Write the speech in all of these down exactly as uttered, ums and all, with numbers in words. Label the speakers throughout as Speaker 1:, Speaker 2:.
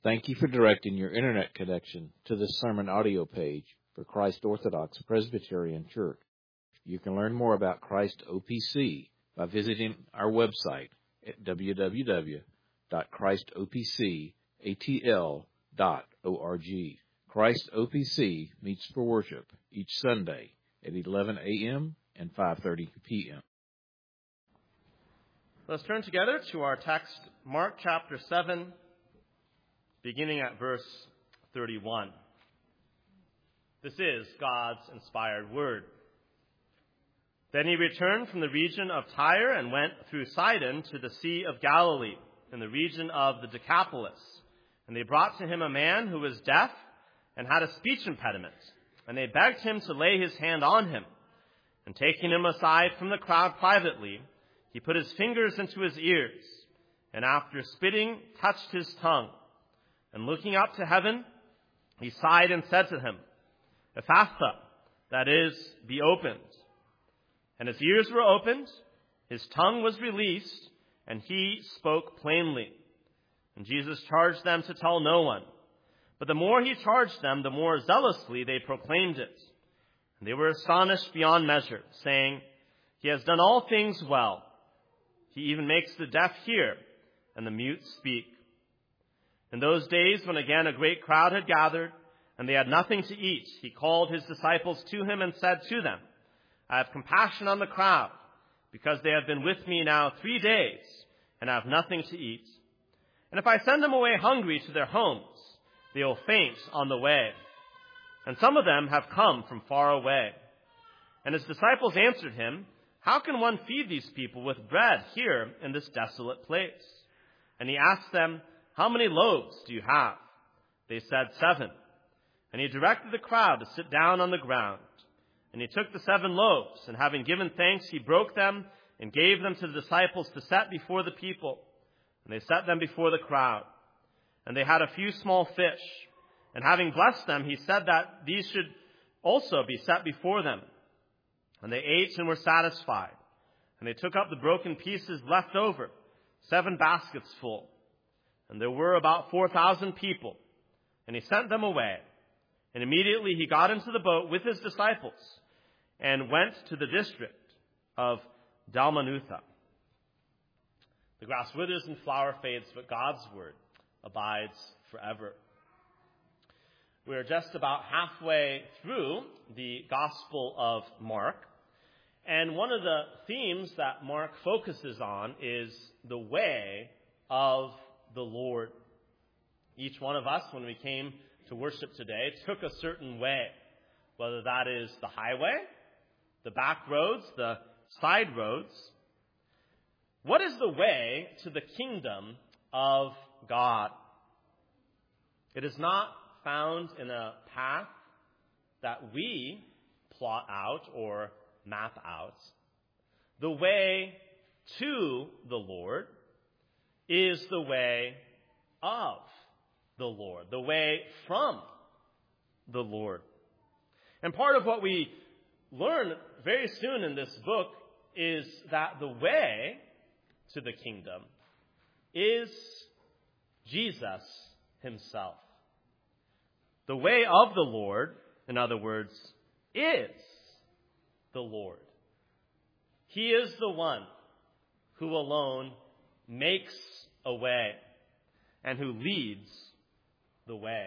Speaker 1: Thank you for directing your internet connection to this sermon audio page for Christ Orthodox Presbyterian Church. You can learn more about Christ O P C by visiting our website at w w w dot christ o p c a t l dot org. Christ O P C meets for worship each Sunday at eleven a.m. and five thirty p.m.
Speaker 2: Let's turn together to our text, Mark chapter seven, beginning at verse thirty-one. This is God's inspired word. Then he returned from the region of Tyre and went through Sidon to the Sea of Galilee, in the region of the Decapolis. And they brought to him a man who was deaf and had a speech impediment. And they begged him to lay his hand on him. And taking him aside from the crowd privately, he put his fingers into his ears, and after spitting, touched his tongue. And looking up to heaven, he sighed and said to him, Ephphatha, that is, be opened. And his ears were opened, his tongue was released, and he spoke plainly. And Jesus charged them to tell no one. But the more he charged them, the more zealously they proclaimed it. And they were astonished beyond measure, saying, He has done all things well. He even makes the deaf hear, and the mute speak. In those days, when again a great crowd had gathered, and they had nothing to eat, he called his disciples to him and said to them, I have compassion on the crowd, because they have been with me now three days, and have nothing to eat. And if I send them away hungry to their homes, they will faint on the way. And some of them have come from far away. And his disciples answered him, How can one feed these people with bread here in this desolate place? And he asked them, How many loaves do you have? They said, Seven. And he directed the crowd to sit down on the ground. And he took the seven loaves, and having given thanks, he broke them and gave them to the disciples to set before the people. And they set them before the crowd. And they had a few small fish. And having blessed them, he said that these should also be set before them. And they ate and were satisfied. And they took up the broken pieces left over, seven baskets full. And there were about four thousand people. And he sent them away. And immediately he got into the boat with his disciples and went to the district of Dalmanutha. The grass withers and flower fades, but God's word abides forever. We are just about halfway through the Gospel of Mark. And one of the themes that Mark focuses on is the way of the Lord. Each one of us, when we came to worship today, took a certain way, whether that is the highway, the back roads, the side roads. What is the way to the kingdom of God? It is not found in a path that we plot out or map out. The way to the Lord is the way of the Lord, the way from the Lord. And part of what we learn very soon in this book is that the way to the kingdom is Jesus himself. The way of the Lord, in other words, is the Lord. He is the one who alone makes a way and who leads the way.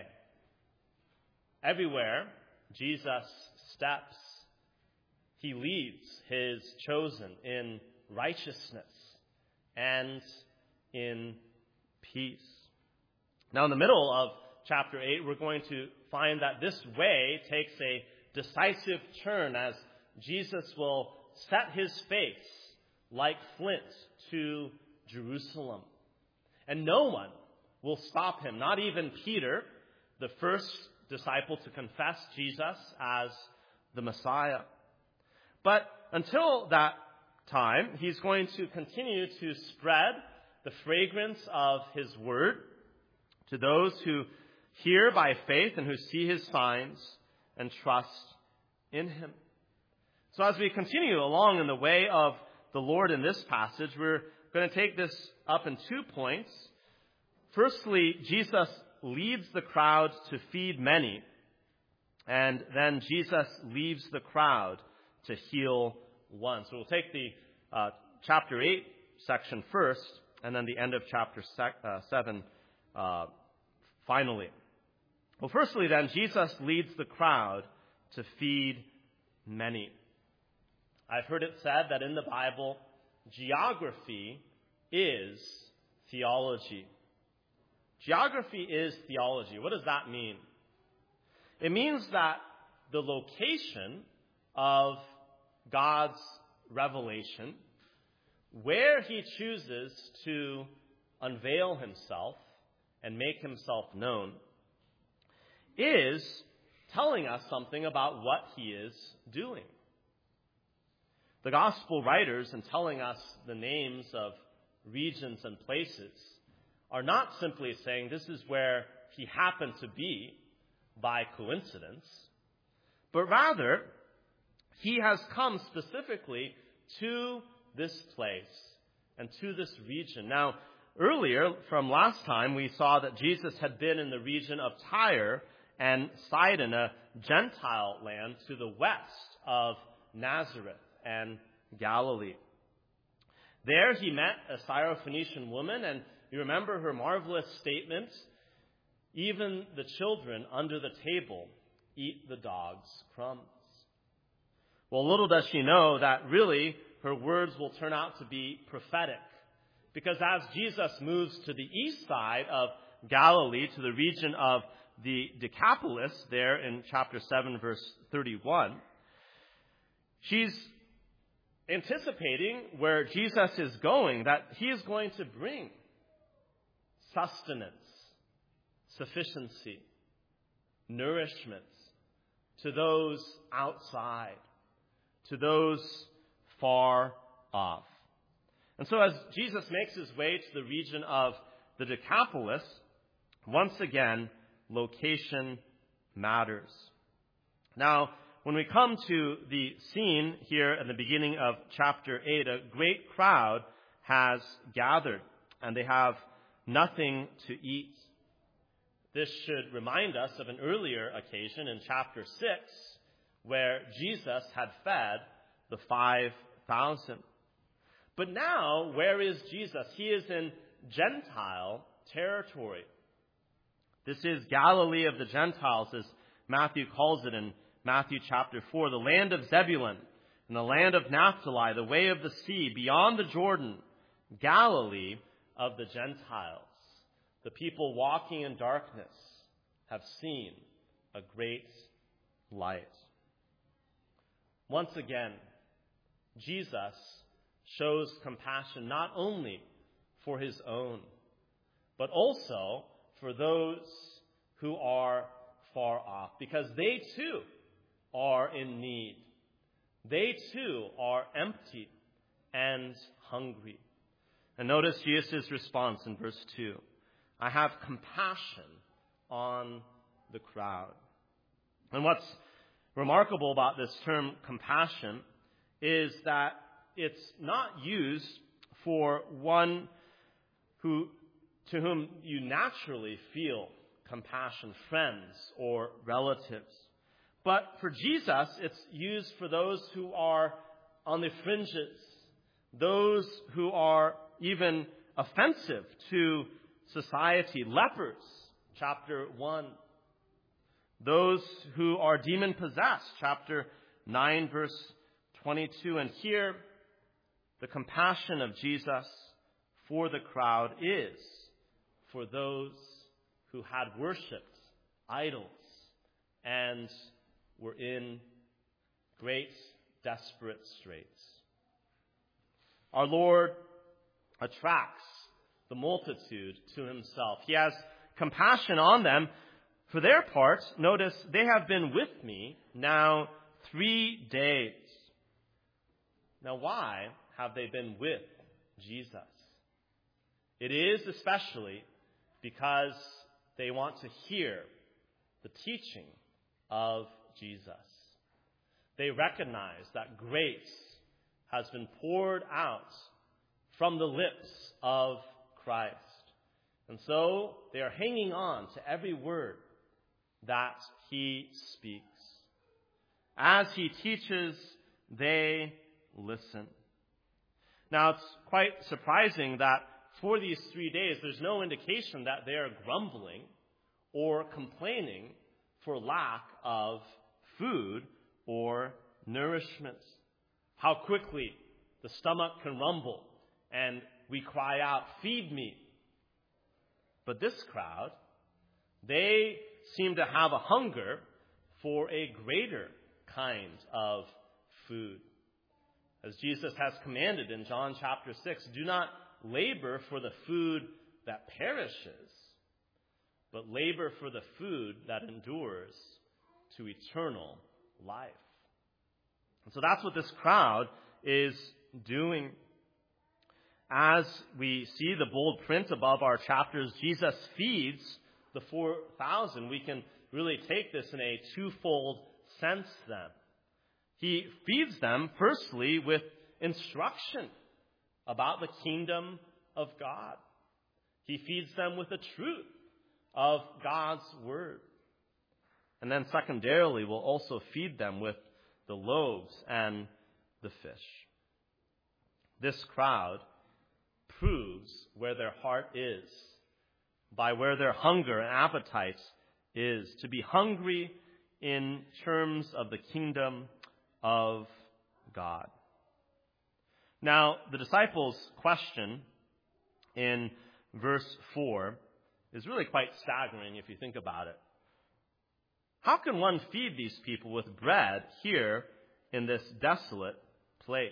Speaker 2: Everywhere Jesus steps, he leads his chosen in righteousness and in peace. Now, in the middle of chapter eight, we're going to find that this way takes a decisive turn as Jesus will set his face like flint to Jerusalem. And no one will stop him, not even Peter, the first disciple to confess Jesus as the Messiah. But until that time, he's going to continue to spread the fragrance of his word to those who hear by faith and who see his signs and trust in him. So as we continue along in the way of the Lord in this passage, we're going to take this up in two points. Firstly, Jesus leads the crowd to feed many, and then Jesus leaves the crowd to heal one. So we'll take the uh, chapter eight section first, and then the end of chapter sec- uh, seven uh, finally. Well, firstly then, Jesus leads the crowd to feed many. I've heard it said that in the Bible, geography is theology. Geography is theology. What does that mean? It means that the location of God's revelation, where he chooses to unveil himself and make himself known, is telling us something about what he is doing. The gospel writers, in telling us the names of regions and places, are not simply saying this is where he happened to be by coincidence, but rather he has come specifically to this place and to this region. Now, earlier, from last time, we saw that Jesus had been in the region of Tyre and Sidon, a Gentile land to the west of Nazareth and Galilee. There he met a Syrophoenician woman, and you remember her marvelous statement, "Even the children under the table eat the dog's crumbs." Well, little does she know that really her words will turn out to be prophetic. Because as Jesus moves to the east side of Galilee, to the region of the Decapolis, there in chapter seven, verse thirty-one, she's anticipating where Jesus is going, that he is going to bring sustenance, sufficiency, nourishment to those outside, to those far off. And so as Jesus makes his way to the region of the Decapolis, once again, location matters. Now, when we come to the scene here at the beginning of chapter eight, a great crowd has gathered, and they have nothing to eat. This should remind us of an earlier occasion in chapter six, where Jesus had fed the five thousand. But now, where is Jesus? He is in Gentile territory. This is Galilee of the Gentiles, as Matthew calls it in Matthew chapter four, the land of Zebulun and the land of Naphtali, the way of the sea, beyond the Jordan, Galilee of the Gentiles. The people walking in darkness have seen a great light. Once again, Jesus shows compassion not only for his own, but also for those who are far off, because they too are in need. They too are empty and hungry. And notice Jesus' response in verse two. I have compassion on the crowd. And what's remarkable about this term compassion is that it's not used for one who to whom you naturally feel compassion, friends or relatives. But for Jesus, it's used for those who are on the fringes, those who are even offensive to society. Lepers, chapter one. Those who are demon-possessed, chapter nine, verse twenty-two. And here, the compassion of Jesus for the crowd is for those who had worshipped idols and were in great, desperate straits. Our Lord attracts the multitude to himself. He has compassion on them. For their part, notice, they have been with me now three days. Now, why have they been with Jesus? It is especially because they want to hear the teaching of Jesus. They recognize that grace has been poured out from the lips of Christ. And so they are hanging on to every word that he speaks. As he teaches, they listen. Now, it's quite surprising that for these three days, there's no indication that they are grumbling or complaining for lack of food or nourishment. How quickly the stomach can rumble and we cry out, "Feed me." But this crowd, they seem to have a hunger for a greater kind of food. As Jesus has commanded in John chapter six, do not labor for the food that perishes, but labor for the food that endures to eternal life. And so that's what this crowd is doing. As we see the bold print above our chapters, Jesus feeds the four thousand. We can really take this in a twofold sense then. He feeds them, firstly, with instruction about the kingdom of God. He feeds them with the truth of God's word. And then secondarily, will also feed them with the loaves and the fish. This crowd proves where their heart is, by where their hunger and appetite is, to be hungry in terms of the kingdom of God. Now, the disciples' question in verse four is really quite staggering if you think about it. How can one feed these people with bread here in this desolate place?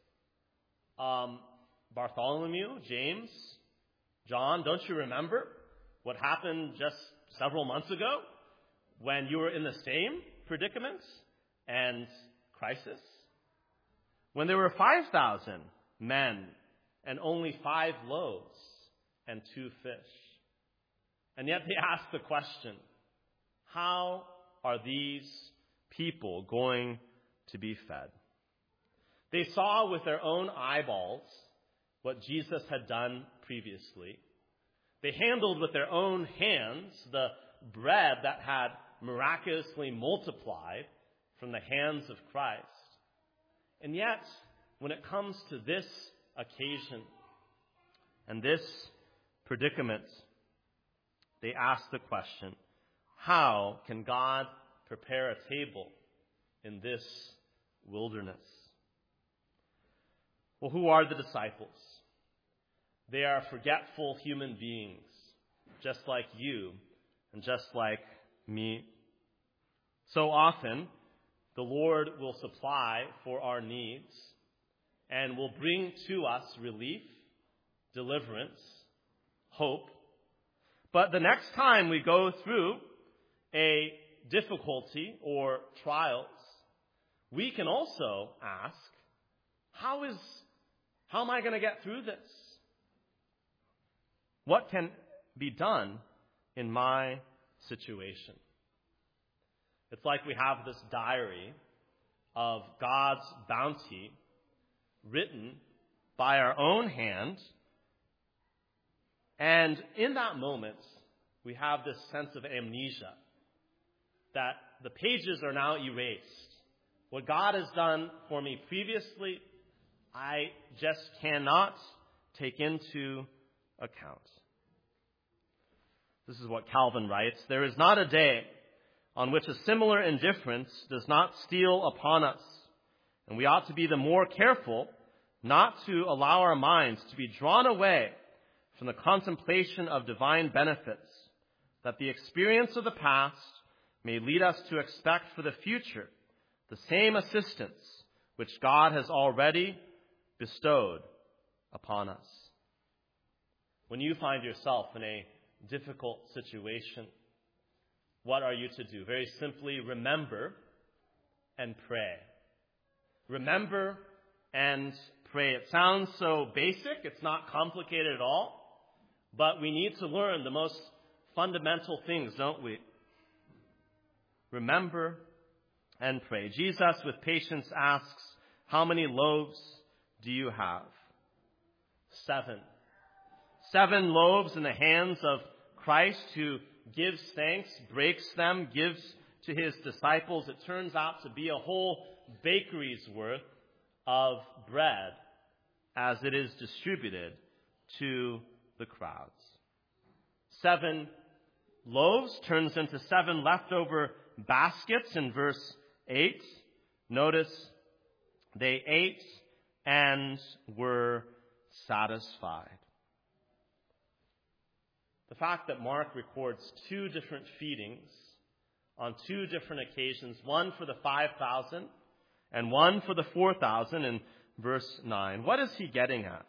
Speaker 2: Um, Bartholomew, James, John, don't you remember what happened just several months ago when you were in the same predicament and crisis? When there were five thousand men and only five loaves and two fish. And yet they ask the question, how are these people going to be fed? They saw with their own eyeballs what Jesus had done previously. They handled with their own hands the bread that had miraculously multiplied from the hands of Christ. And yet, when it comes to this occasion and this predicament, they ask the question, how can God prepare a table in this wilderness? Well, who are the disciples? They are forgetful human beings, just like you and just like me. So often, the Lord will supply for our needs and will bring to us relief, deliverance, hope. But the next time we go through a difficulty or trials, we can also ask, how is, how am I going to get through this? What can be done in my situation? It's like we have this diary of God's bounty written by our own hand. And in that moment, we have this sense of amnesia, that the pages are now erased. What God has done for me previously, I just cannot take into account. This is what Calvin writes. There is not a day on which a similar indifference does not steal upon us, and we ought to be the more careful not to allow our minds to be drawn away from the contemplation of divine benefits, that the experience of the past may lead us to expect for the future the same assistance which God has already bestowed upon us. When you find yourself in a difficult situation, what are you to do? Very simply, remember and pray. Remember and pray. It sounds so basic. It's not complicated at all. But we need to learn the most fundamental things, don't we? Remember and pray. Jesus, with patience, asks, how many loaves do you have? Seven. Seven loaves in the hands of Christ, who gives thanks, breaks them, gives to his disciples. It turns out to be a whole bakery's worth of bread as it is distributed to the crowds. Seven loaves turns into seven leftover baskets in verse eight. Notice they ate and were satisfied. The fact that Mark records two different feedings on two different occasions, one for the five thousand and one for the four thousand in verse nine. What is he getting at?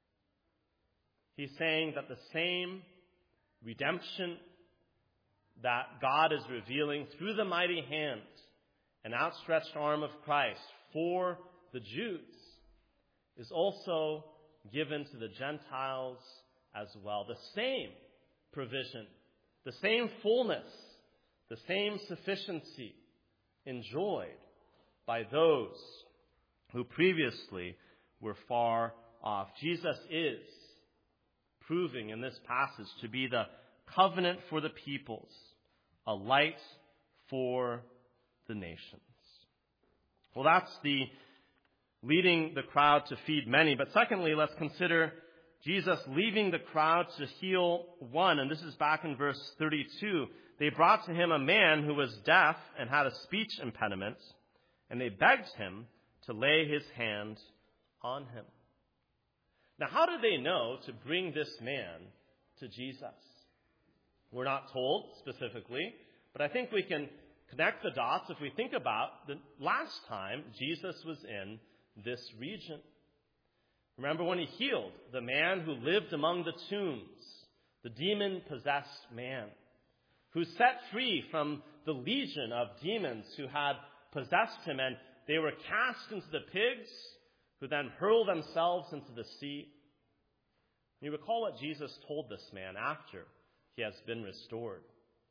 Speaker 2: He's saying that the same redemption that God is revealing through the mighty hand and outstretched arm of Christ for the Jews is also given to the Gentiles as well. The same provision, the same fullness, the same sufficiency enjoyed by those who previously were far off. Jesus is proving in this passage to be the covenant for the peoples, a light for the nations. Well, that's the leading the crowd to feed many. But secondly, let's consider Jesus leaving the crowd to heal one. And this is back in verse thirty-two. They brought to him a man who was deaf and had a speech impediment, and they begged him to lay his hand on him. Now, how did they know to bring this man to Jesus? We're not told specifically, but I think we can connect the dots if we think about the last time Jesus was in this region. Remember when he healed the man who lived among the tombs, the demon-possessed man, who set free from the legion of demons who had possessed him, and they were cast into the pigs, who then hurled themselves into the sea. You recall what Jesus told this man after he has been restored.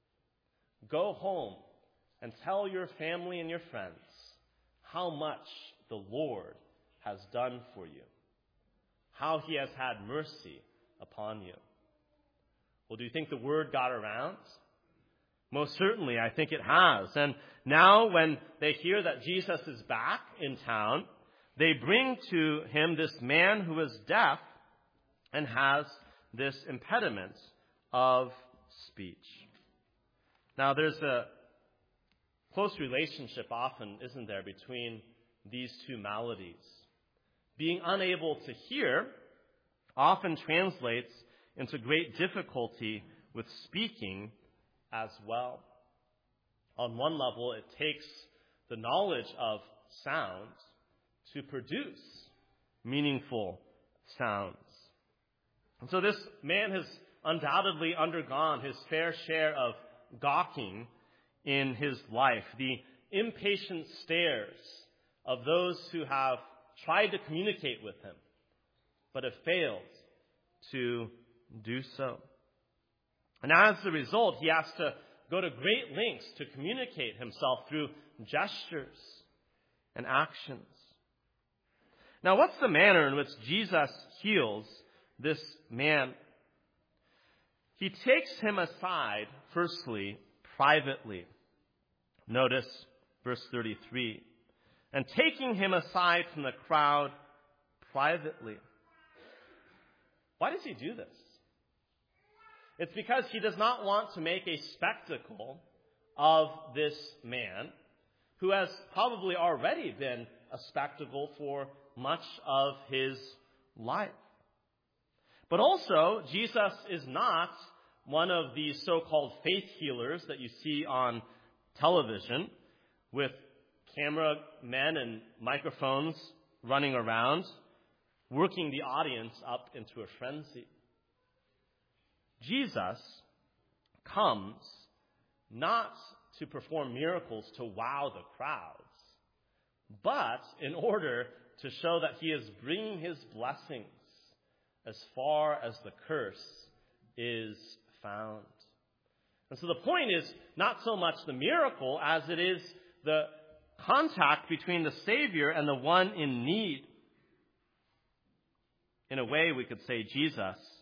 Speaker 2: Go home and tell your family and your friends how much the Lord has done for you, how he has had mercy upon you. Well, do you think the word got around? Most certainly, I think it has. And now when they hear that Jesus is back in town, they bring to him this man who is deaf and has this impediment of speech. Now, there's a close relationship often, isn't there, between these two maladies. Being unable to hear often translates into great difficulty with speaking as well. On one level, it takes the knowledge of sound to produce meaningful sounds. And so this man has undoubtedly undergone his fair share of gawking in his life, the impatient stares of those who have tried to communicate with him, but have failed to do so. And as a result, he has to go to great lengths to communicate himself through gestures and actions. Now, what's the manner in which Jesus heals this man? He takes him aside, firstly, privately. Notice verse thirty-three. And taking him aside from the crowd privately. Why does he do this? It's because he does not want to make a spectacle of this man who has probably already been a spectacle for much of his life. But also, Jesus is not one of these so-called faith healers that you see on television with camera men and microphones running around, working the audience up into a frenzy. Jesus comes not to perform miracles to wow the crowds, but in order to show that he is bringing his blessings as far as the curse is found. And so the point is not so much the miracle as it is the contact between the Savior and the one in need. In a way, we could say Jesus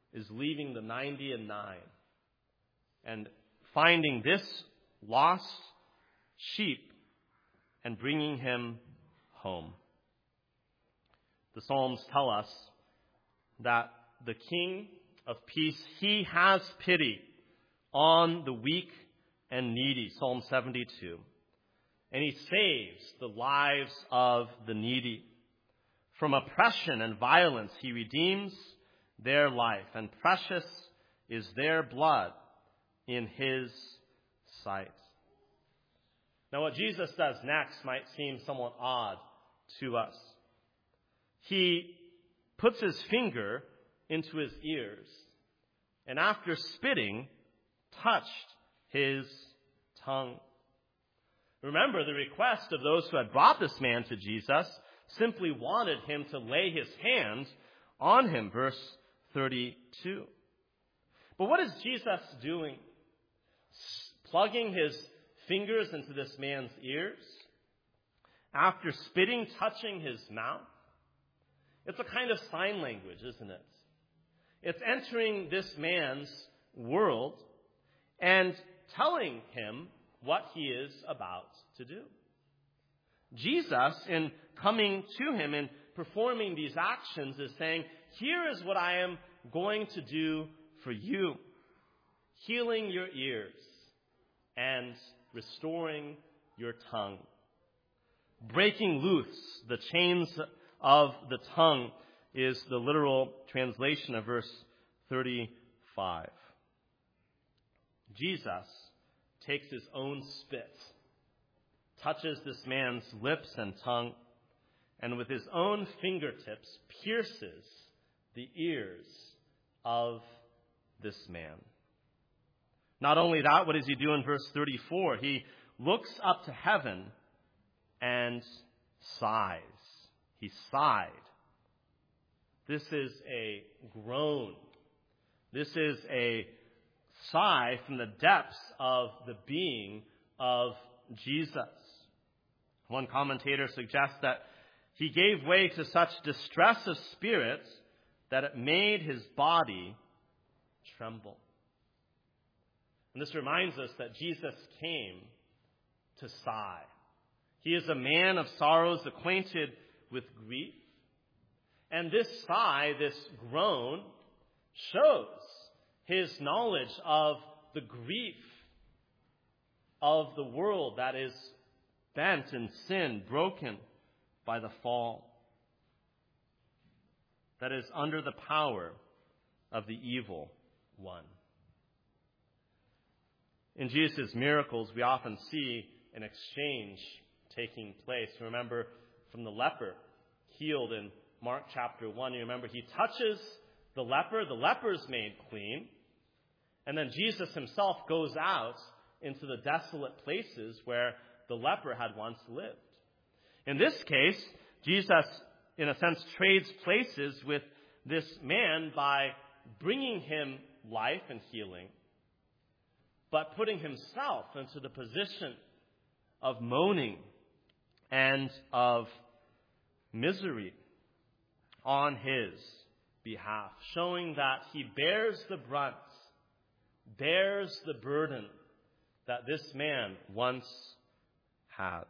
Speaker 2: is leaving the ninety and nine and finding this lost sheep and bringing him home. The Psalms tell us that the King of peace, he has pity on the weak and needy, Psalm seventy-two. And he saves the lives of the needy. From oppression and violence, he redeems their life, and precious is their blood in his sight. Now, what Jesus does next might seem somewhat odd to us. He puts his finger into his ears, and after spitting, touched his tongue. Remember, the request of those who had brought this man to Jesus simply wanted him to lay his hand on him, verse thirty-two. But what is Jesus doing? Plugging his fingers into this man's ears? After spitting, touching his mouth? It's a kind of sign language, isn't it? It's entering this man's world and telling him what he is about to do. Jesus, in coming to him and performing these actions, is saying, here is what I am going to do for you. Healing your ears and restoring your tongue. Breaking loose the chains of the tongue is the literal translation of verse thirty-five. Jesus takes his own spit, touches this man's lips and tongue, and with his own fingertips pierces the ears of this man. Not only that, what does he do in verse thirty-four? He looks up to heaven and sighs. He sighed. This is a groan. This is a sigh from the depths of the being of Jesus. One commentator suggests that he gave way to such distress of spirit that it made his body tremble. And this reminds us that Jesus came to sigh. He is a man of sorrows, acquainted with grief. And this sigh, this groan, shows his knowledge of the grief of the world that is bent in sin, broken by the fall, that is under the power of the evil one. In Jesus' miracles, we often see an exchange taking place. Remember, from the leper healed in Mark chapter one, you remember he touches the leper, the leper is made clean, and then Jesus himself goes out into the desolate places where the leper had once lived. In this case, Jesus, in a sense, trades places with this man by bringing him life and healing, but putting himself into the position of moaning and of misery on his behalf, showing that he bears the brunt, bears the burden that this man once had.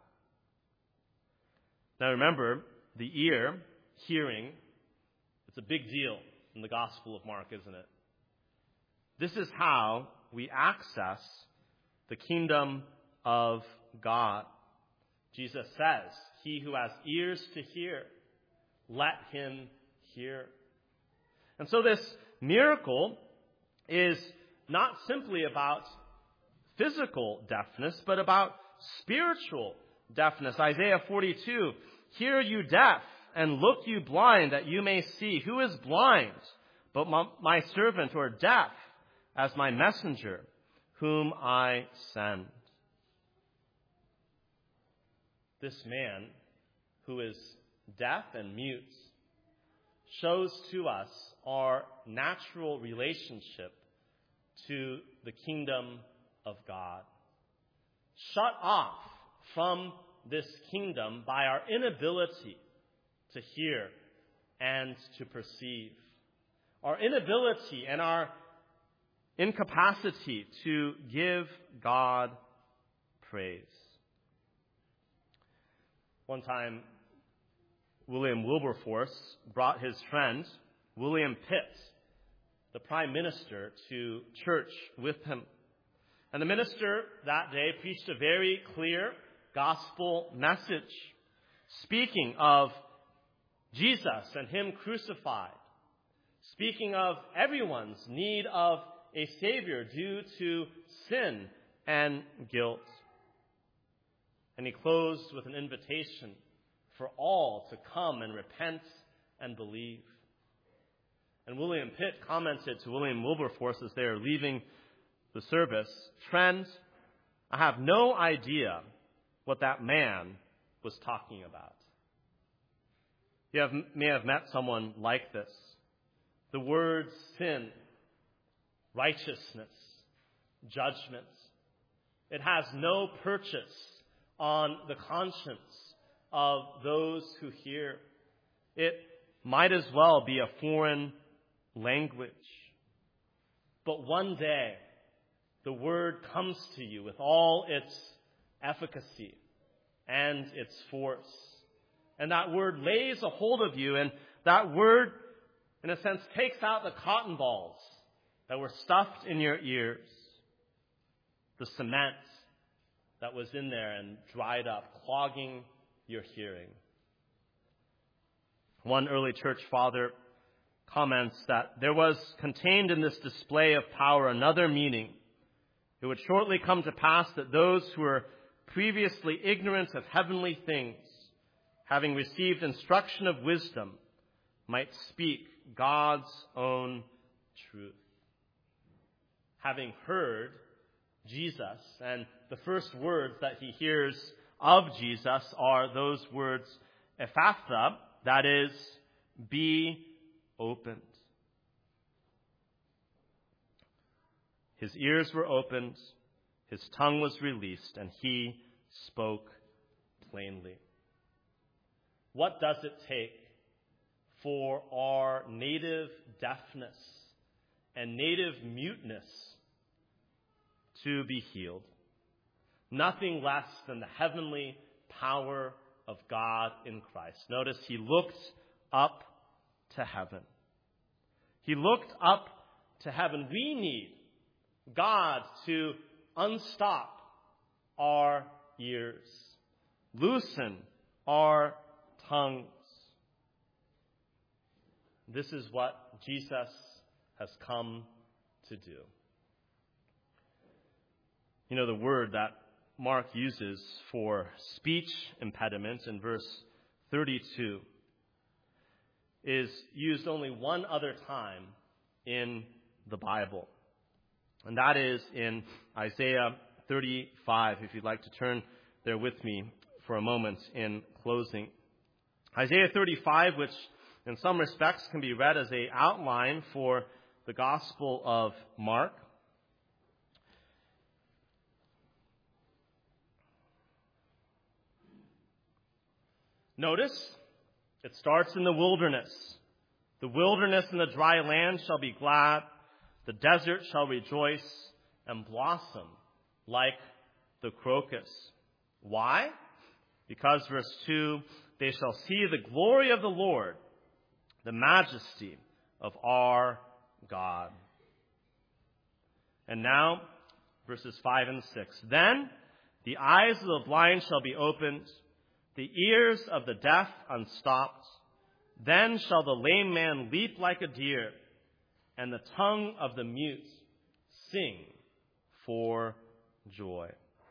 Speaker 2: Now remember, the ear, hearing, it's a big deal in the Gospel of Mark, isn't it? This is how we access the kingdom of God. Jesus says, he who has ears to hear, let him hear. And so this miracle is not simply about physical deafness, but about spiritual deafness. Isaiah forty-two, hear you deaf, and look you blind, that you may see. Who is blind but my, my servant, or deaf as my messenger, whom I send? This man, who is deaf and mute, shows to us our natural relationship to the kingdom of God. Shut off from this kingdom by our inability to hear and to perceive. our inability and our incapacity to give God praise. One time, William Wilberforce brought his friend, William Pitt, the prime minister, to church with him. And the minister that day preached a very clear gospel message, speaking of Jesus and him crucified, speaking of everyone's need of a Savior due to sin and guilt. And he closed with an invitation for all to come and repent and believe. And William Pitt commented to William Wilberforce as they are leaving the service, "Friend, I have no idea what that man was talking about." You have, may have met someone like this. The words sin, righteousness, judgment, it has no purchase on the conscience of those who hear. It might as well be a foreign language. But one day, the word comes to you with all its efficacy and its force. And that word lays a hold of you, and that word, in a sense, takes out the cotton balls that were stuffed in your ears, the cement that was in there and dried up, clogging your hearing. One early church father comments that there was contained in this display of power another meaning. It would shortly come to pass that those who were previously ignorant of heavenly things, having received instruction of wisdom, might speak God's own truth. Having heard Jesus, and the first words that he hears of Jesus are those words, Ephphatha, that is, be opened. His ears were opened, his tongue was released, and he spoke plainly. What does it take for our native deafness and native muteness to be healed? Nothing less than the heavenly power of God in Christ. Notice he looked up to heaven. He looked up to heaven. We need God to unstop our ears, loosen our tongues. This is what Jesus has come to do. You know, the word that Mark uses for speech impediment in verse thirty-two is used only one other time in the Bible. And that is in Isaiah thirty-five, if you'd like to turn there with me for a moment in closing. Isaiah thirty-five, which in some respects can be read as an outline for the Gospel of Mark. Notice, it starts in the wilderness. The wilderness and the dry land shall be glad. The desert shall rejoice and blossom like the crocus. Why? Because, verse two, they shall see the glory of the Lord, the majesty of our God. And now, verses five and six. Then the eyes of the blind shall be opened, the ears of the deaf unstopped. Then shall the lame man leap like a deer, and the tongue of the mute sing for joy.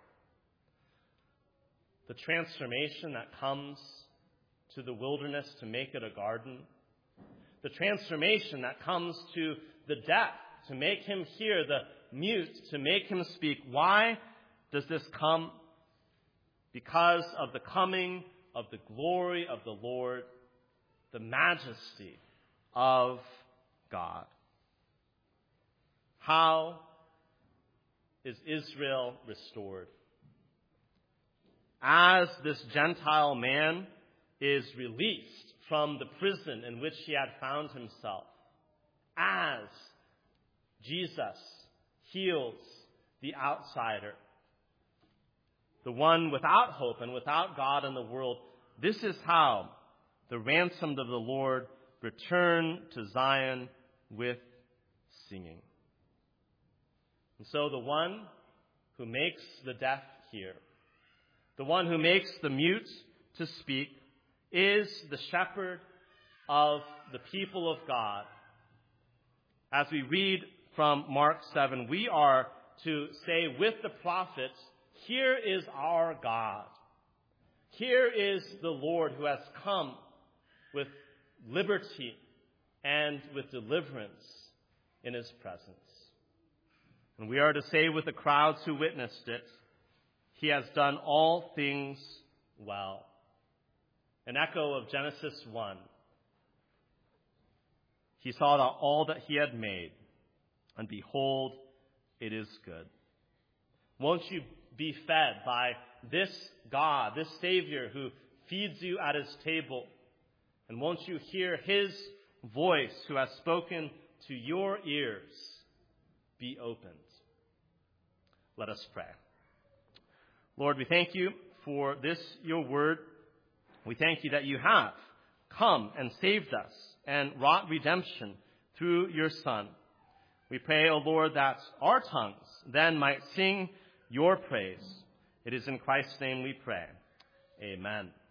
Speaker 2: The transformation that comes to the wilderness to make it a garden, the transformation that comes to the deaf to make him hear, the mute to make him speak. Why does this come? Because of the coming of the glory of the Lord, the majesty of God. How is Israel restored? As this Gentile man is released from the prison in which he had found himself, as Jesus heals the outsider, the one without hope and without God in the world. This is how the ransomed of the Lord return to Zion with singing. And so the one who makes the deaf hear, the one who makes the mute to speak, is the shepherd of the people of God. As we read from Mark seven, we are to say with the prophets, here is our God. Here is the Lord who has come with liberty and with deliverance in his presence. And we are to say with the crowds who witnessed it, he has done all things well. An echo of Genesis one. He saw that all that he had made, and behold, it is good. Won't you be fed by this God, this Savior who feeds you at his table? And won't you hear his voice who has spoken to your ears be opened? Let us pray. Lord, we thank you for this, your word. We thank you that you have come and saved us and wrought redemption through your Son. We pray, O Lord, that our tongues then might sing your praise. It is in Christ's name we pray. Amen.